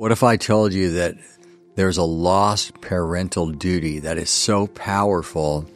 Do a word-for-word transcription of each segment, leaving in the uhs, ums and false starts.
What if I told you that there's a lost parental duty that is so powerful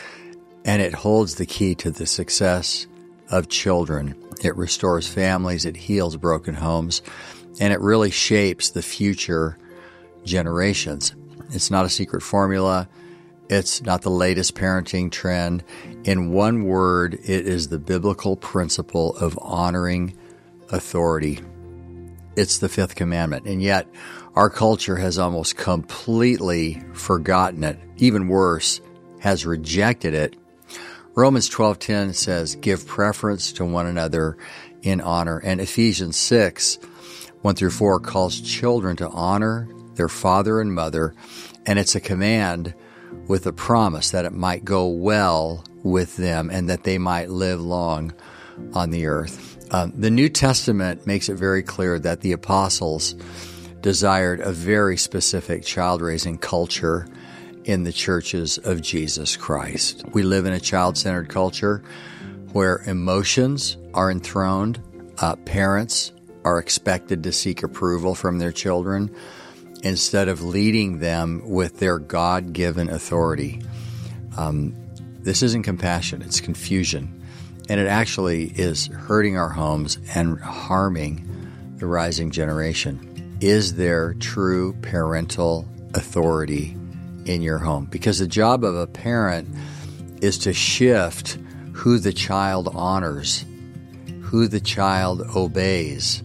and it holds the key to the success of children? It restores families, it heals broken homes, and it really shapes the future generations. It's not a secret formula. It's not the latest parenting trend. In one word, it is the biblical principle of honoring authority. It's the fifth commandment. And yet, our culture has almost completely forgotten it. Even worse, has rejected it. Romans twelve ten says, give preference to one another in honor. And Ephesians six, one through four calls children to honor their father and mother. And it's a command with a promise that it might go well with them and that they might live long on the earth. Um, the New Testament makes it very clear that the apostles desired a very specific child-raising culture in the churches of Jesus Christ. We live in a child-centered culture where emotions are enthroned. Uh, parents are expected to seek approval from their children instead of leading them with their God-given authority. Um, this isn't compassion, it's confusion. And it actually is hurting our homes and harming the rising generation. Is there true parental authority in your home? Because the job of a parent is to shift who the child honors, who the child obeys,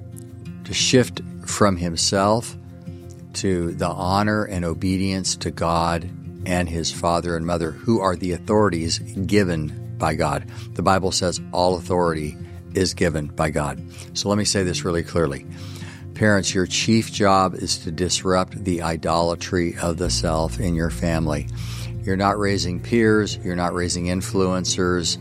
to shift from himself to the honor and obedience to God and his father and mother, who are the authorities given by God. The Bible says all authority is given by God. So let me say this really clearly. Parents, your chief job is to disrupt the idolatry of the self in your family. You're not raising peers. You're not raising influencers.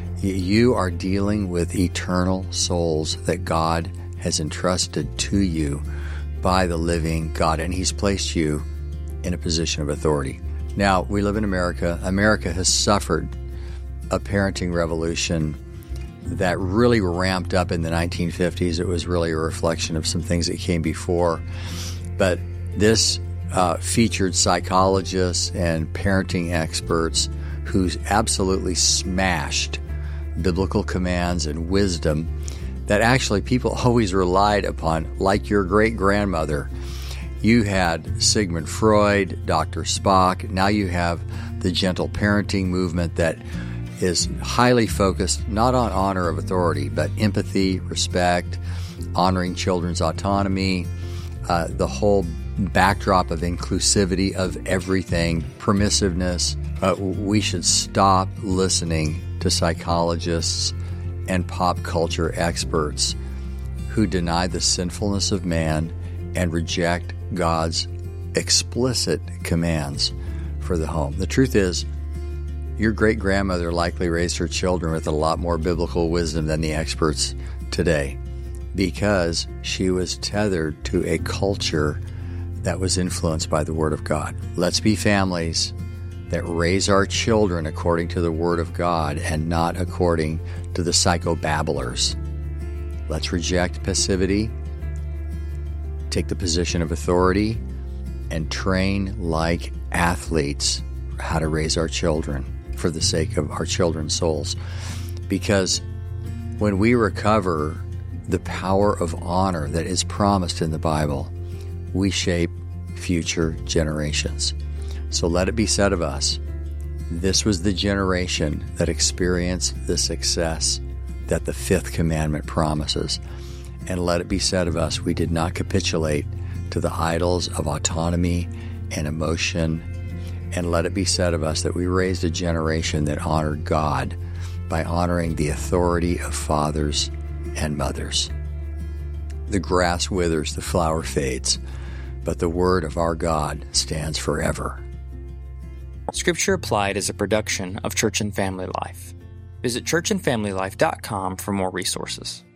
You are dealing with eternal souls that God has entrusted to you by the living God, and he's placed you in a position of authority. Now, we live in America. America has suffered a parenting revolution that really ramped up in the nineteen fifties. It was really a reflection of some things that came before. But this uh, featured psychologists and parenting experts who absolutely smashed biblical commands and wisdom that actually people always relied upon, like your great-grandmother. You had Sigmund Freud, Doctor Spock. Now you have the gentle parenting movement that is highly focused not on honor of authority, but empathy, respect, honoring children's autonomy, uh, the whole backdrop of inclusivity of everything, permissiveness. Uh, we should stop listening to psychologists and pop culture experts who deny the sinfulness of man and reject God's explicit commands for the home. The truth is, your great-grandmother likely raised her children with a lot more biblical wisdom than the experts today because she was tethered to a culture that was influenced by the Word of God. Let's be families that raise our children according to the Word of God and not according to the psychobabblers. Let's reject passivity, take the position of authority, and train like athletes how to raise our children for the sake of our children's souls. Because when we recover the power of honor that is promised in the Bible, we shape future generations. So let it be said of us, this was the generation that experienced the success that the fifth commandment promises. And let it be said of us, we did not capitulate to the idols of autonomy and emotion. And let it be said of us that we raised a generation that honored God by honoring the authority of fathers and mothers. The grass withers, the flower fades, but the word of our God stands forever. Scripture Applied is a production of Church and Family Life. Visit church and family life dot com for more resources.